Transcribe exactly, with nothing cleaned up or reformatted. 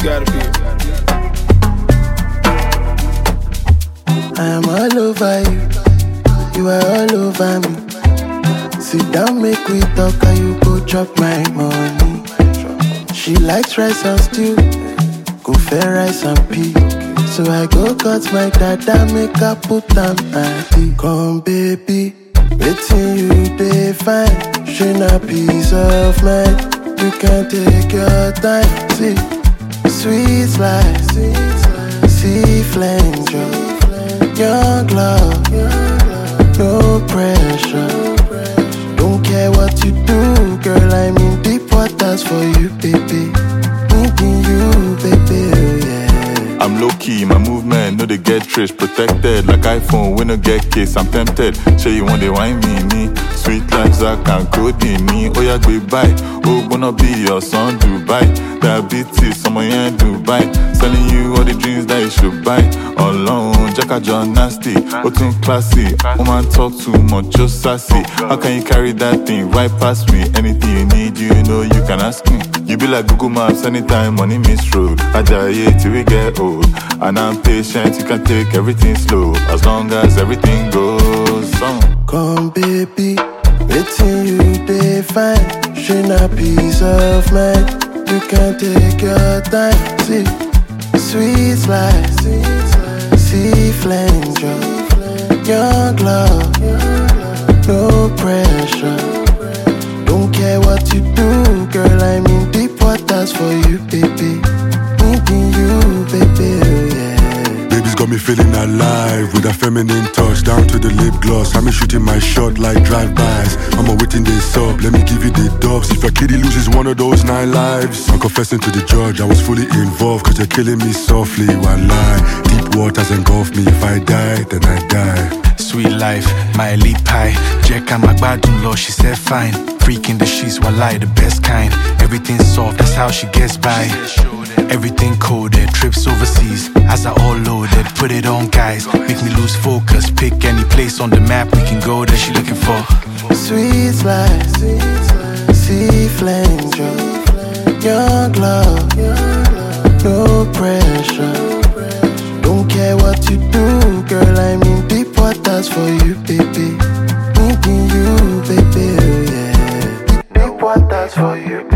gotta be. I am all over you, you are all over me. Sit down, make we talk, and you go chop my money. She likes rice and stew, go fair rice and pea. So I go cut my dada, make her put am at it. Come baby, waiting you dey fine. She na peace of mind. You can take your time, see. Sweet life, see flame joy. Young love, no pressure. Don't care what you do, girl, I'm in deep waters for you, baby. Thinking you, baby, oh yeah. I'm low-key, my movement, no they get trace. Protected, like iPhone, we no get case. I'm tempted, say you want they wine me, me. Sweet like Zach and Cody, me. Oh yeah, goodbye. Oh, gonna be your son, Dubai. Diabetes, someone here in Dubai. Selling you all the dreams that you should buy. Alone, Jacka John nasty. Oh, too classy. Woman talk too much, just sassy. How can you carry that thing right past me? Anything you need, you know you can ask me. You be like Google Maps anytime money miss road. Ajayi till we get old. And I'm patient, you can take everything slow. As long as everything goes on. Come baby, waiting you dey fine. She na peace of mind. You can take your time, see. Sweet life, see flame joy. Young love, no pressure. Don't care what you do, girl, I'm in deep waters for you, baby. Thinking you, baby, oh yeah. Baby's got me feeling alive with a feminine touch down to the lip gloss. I'm shooting my shot like drive-bys. I'm awaiting this up, let me give you the dubs. If your kitty loses one of those nine lives, I'm confessing to the judge I was fully involved. Cause you're killing me softly, one lie. Deep waters engulf me, if I die, then I die. Sweet life, my elite pie. Jekka Magbadun law, she said fine. Freaking the sheets, walai, the best kind. Everything soft, that's how she gets by. Everything coded, trips overseas. As I all loaded, put it on guys. Make me lose focus, pick any place on the map we can go there. She looking for sweet life, see flame joy. Young love, no pressure. Don't care what you do, girl, I'm in deep waters for you, baby. Thinking you, baby, oh yeah. Deep waters for you, baby.